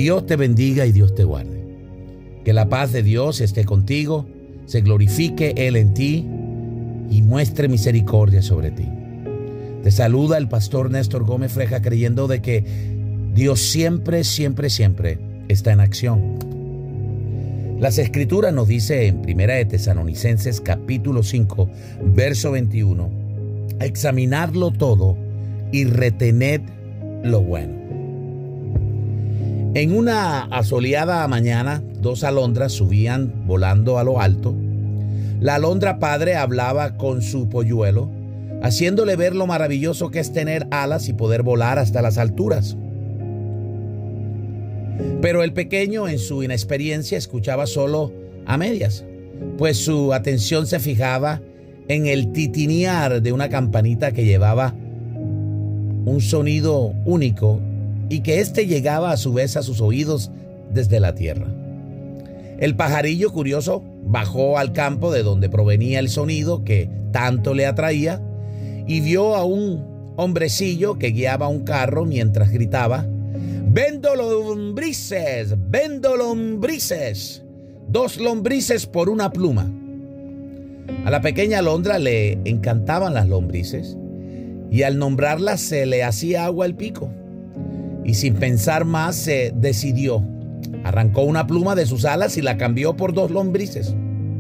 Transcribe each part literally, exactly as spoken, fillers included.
Dios te bendiga y Dios te guarde. Que la paz de Dios esté contigo, se glorifique Él en ti y muestre misericordia sobre ti. Te saluda el pastor Néstor Gómez Freja, creyendo de que Dios siempre, siempre, siempre está en acción. Las Escrituras nos dice en Primera de Tesalonicenses capítulo cinco, verso veintiuno, examinadlo todo y retened lo bueno. En una asoleada mañana, dos alondras subían volando a lo alto. La alondra padre hablaba con su polluelo, haciéndole ver lo maravilloso que es tener alas y poder volar hasta las alturas. Pero el pequeño, en su inexperiencia, escuchaba solo a medias, pues su atención se fijaba en el titinear de una campanita que llevaba un sonido único y que éste llegaba a su vez a sus oídos desde la tierra. El pajarillo curioso bajó al campo de donde provenía el sonido que tanto le atraía y vio a un hombrecillo que guiaba un carro mientras gritaba: ¡Vendo lombrices! ¡Vendo lombrices! Dos lombrices por una pluma. A la pequeña alondra le encantaban las lombrices y al nombrarlas se le hacía agua al pico. Y sin pensar más se decidió. Arrancó una pluma de sus alas y la cambió por dos lombrices.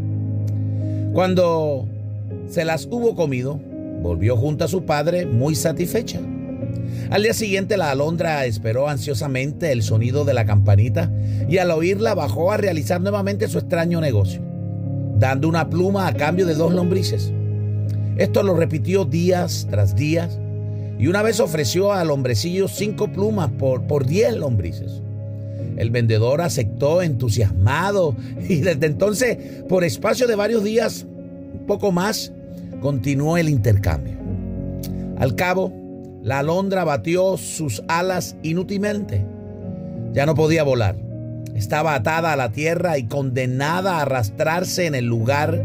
Cuando se las hubo comido, volvió junto a su padre muy satisfecha. Al día siguiente la alondra esperó ansiosamente el sonido de la campanita y al oírla bajó a realizar nuevamente su extraño negocio, dando una pluma a cambio de dos lombrices. Esto lo repitió días tras días y una vez ofreció al hombrecillo cinco plumas por, por diez lombrices. El vendedor aceptó entusiasmado y desde entonces, por espacio de varios días, un poco más, continuó el intercambio. Al cabo, la alondra batió sus alas inútilmente. Ya no podía volar. Estaba atada a la tierra y condenada a arrastrarse en el lugar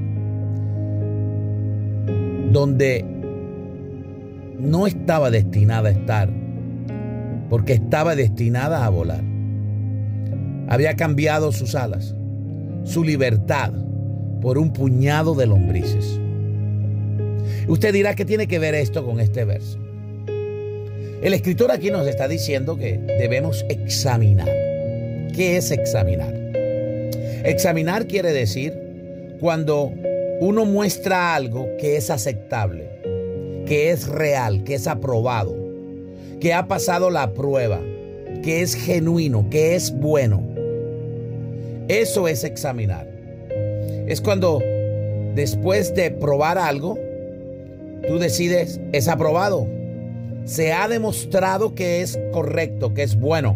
donde no estaba destinada a estar, porque estaba destinada a volar. Había cambiado sus alas, su libertad, por un puñado de lombrices. Usted dirá, ¿qué tiene que ver esto con este verso? El escritor aquí nos está diciendo que debemos examinar. ¿Qué es examinar? Examinar quiere decir cuando uno muestra algo que es aceptable, que es real, que es aprobado, que ha pasado la prueba, que es genuino, que es bueno. Eso es examinar. Es cuando después de probar algo, tú decides, es aprobado. Se ha demostrado que es correcto, que es bueno.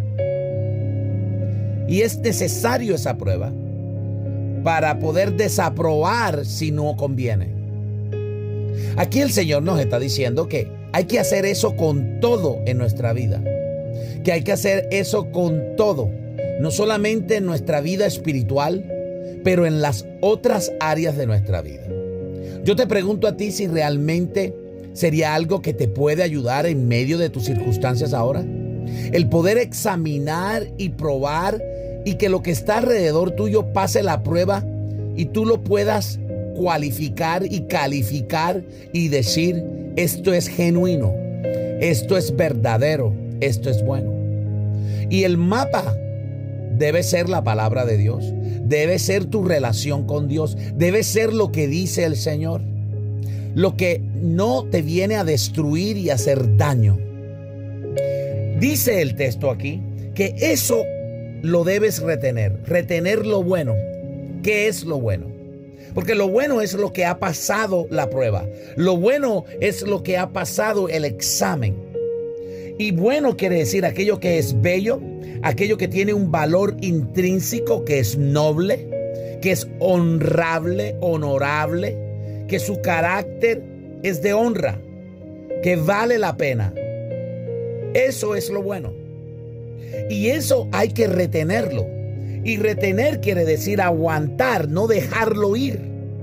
Y es necesario esa prueba para poder desaprobar si no conviene. Aquí el Señor nos está diciendo que hay que hacer eso con todo en nuestra vida. Que hay que hacer eso con todo. No solamente en nuestra vida espiritual, pero en las otras áreas de nuestra vida. Yo te pregunto a ti si realmente sería algo que te puede ayudar en medio de tus circunstancias ahora. El poder examinar y probar y que lo que está alrededor tuyo pase la prueba y tú lo puedas cualificar y calificar y decir, esto es genuino, esto es verdadero, esto es bueno. Y el mapa debe ser la palabra de Dios, debe ser tu relación con Dios, debe ser lo que dice el Señor, lo que no te viene a destruir y a hacer daño. Dice el texto aquí que eso lo debes retener, retener lo bueno. ¿Qué es lo bueno? Porque lo bueno es lo que ha pasado la prueba, lo bueno es lo que ha pasado el examen. Y bueno quiere decir aquello que es bello, aquello que tiene un valor intrínseco, que es noble, que es honrable, honorable, que su carácter es de honra, que vale la pena. Eso es lo bueno. Y eso hay que retenerlo. Y retener quiere decir aguantar, no dejarlo ir.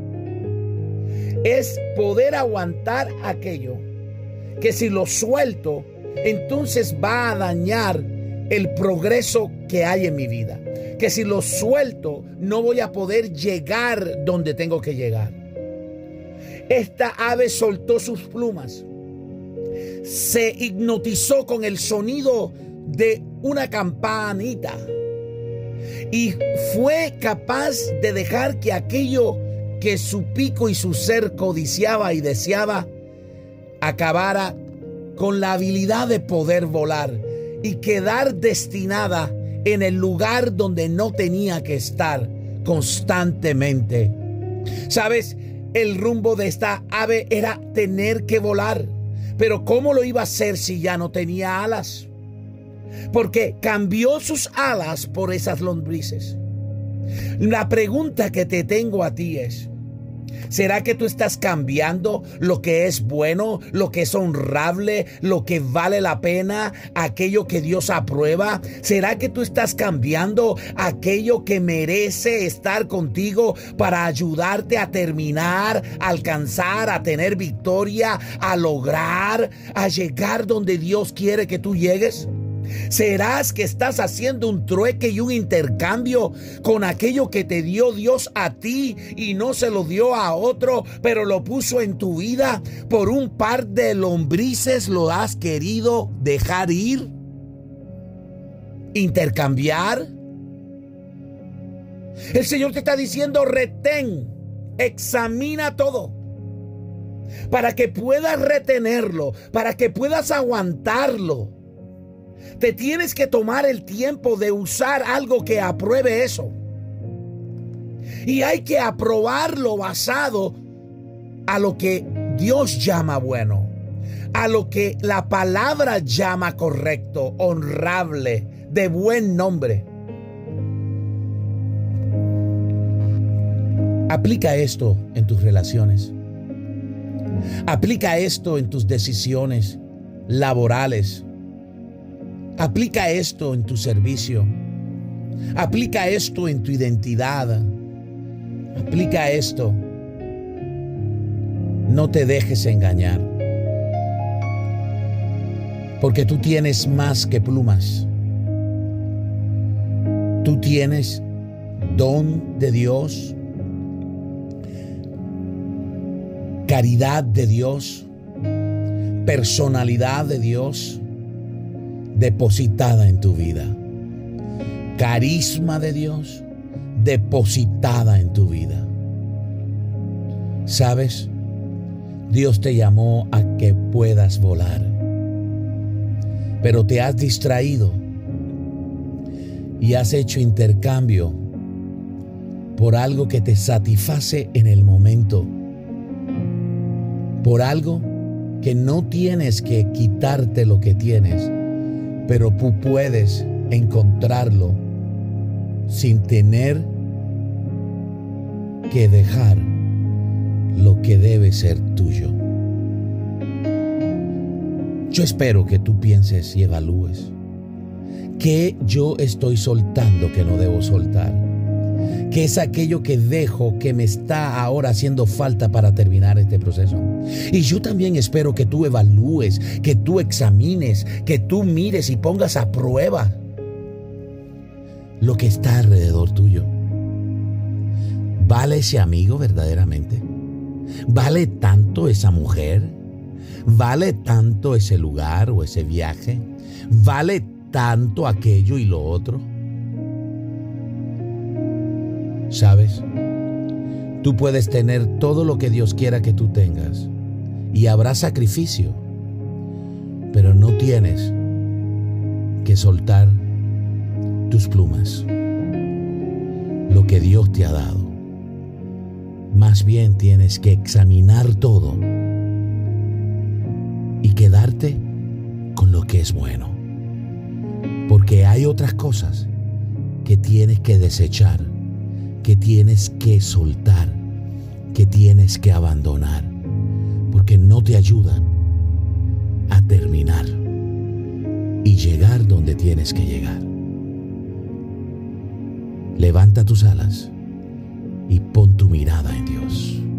Es poder aguantar aquello que si lo suelto, entonces va a dañar el progreso que hay en mi vida. Que si lo suelto, no voy a poder llegar donde tengo que llegar. Esta ave soltó sus plumas. Se hipnotizó con el sonido de una campanita. Y fue capaz de dejar que aquello que su pico y su ser codiciaba y deseaba acabara con la habilidad de poder volar y quedar destinada en el lugar donde no tenía que estar constantemente. ¿Sabes? El rumbo de esta ave era tener que volar. Pero ¿cómo lo iba a hacer si ya no tenía alas? Porque cambió sus alas por esas lombrices. La pregunta que te tengo a ti es: ¿será que tú estás cambiando lo que es bueno, lo que es honrable, lo que vale la pena, aquello que Dios aprueba? ¿Será que tú estás cambiando aquello que merece estar contigo para ayudarte a terminar, a alcanzar, a tener victoria, a lograr, a llegar donde Dios quiere que tú llegues? ¿Serás que estás haciendo un trueque y un intercambio con aquello que te dio Dios a ti y no se lo dio a otro, pero lo puso en tu vida? ¿Por un par de lombrices lo has querido dejar ir? ¿Intercambiar? El Señor te está diciendo: retén, examina todo, para que puedas retenerlo, para que puedas aguantarlo. Te tienes que tomar el tiempo de usar algo que apruebe eso. Y hay que aprobarlo basado a lo que Dios llama bueno, a lo que la palabra llama correcto, honrable, de buen nombre. Aplica esto en tus relaciones. Aplica esto en tus decisiones laborales. Aplica esto en tu servicio. Aplica esto en tu identidad. Aplica esto. No te dejes engañar. Porque tú tienes más que plumas. Tú tienes don de Dios, caridad de Dios, personalidad de Dios depositada en tu vida, carisma de Dios depositada en tu vida. ¿Sabes? Dios te llamó a que puedas volar, pero te has distraído y has hecho intercambio por algo que te satisface en el momento, por algo que no tienes que quitarte lo que tienes, pero tú puedes encontrarlo sin tener que dejar lo que debe ser tuyo. Yo espero que tú pienses y evalúes qué yo estoy soltando que no debo soltar, qué es aquello que dejo que me está ahora haciendo falta para terminar este proceso. Y yo también espero que tú evalúes, que tú examines, que tú mires y pongas a prueba lo que está alrededor tuyo. ¿Vale ese amigo verdaderamente? ¿Vale tanto esa mujer? ¿Vale tanto ese lugar o ese viaje? ¿Vale tanto aquello y lo otro? ¿Sabes? Tú puedes tener todo lo que Dios quiera que tú tengas y habrá sacrificio, pero no tienes que soltar tus plumas, lo que Dios te ha dado. Más bien tienes que examinar todo y quedarte con lo que es bueno, porque hay otras cosas que tienes que desechar, que tienes que soltar, que tienes que abandonar, porque no te ayudan a terminar y llegar donde tienes que llegar. Levanta tus alas y pon tu mirada en Dios.